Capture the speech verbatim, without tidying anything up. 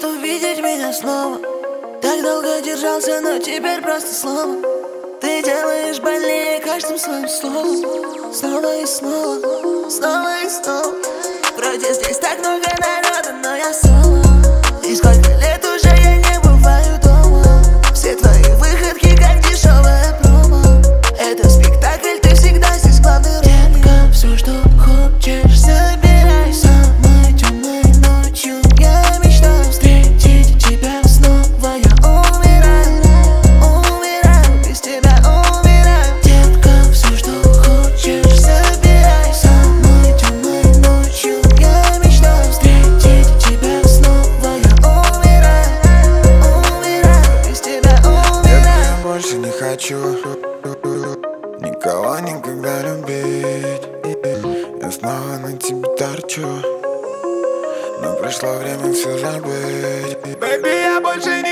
хочет увидеть меня снова. Так долго держался, но теперь просто сломан. Ты делаешь больнее каждым своим словом. Снова и снова, снова и снова. Вроде здесь так много народа, но я соло. И сколько лет уже я не бываю дома. Все твои выходки как дешевая промо. Это спектакль, ты всегда здесь главный роль. Детка, все, что хочешь, забирай. Самой темной ночью я мечтаю встретить тебя снова. Я умираю, умираю, без тебя умираю. Детка, все, что хочешь, забирай. Самой темной ночью я мечтаю встретить тебя снова. Я умираю, умираю, без тебя умираю. Я больше не хочу никого никогда любить. Я снова на тебе торчу, но пришло время все забыть. Baby, я больше не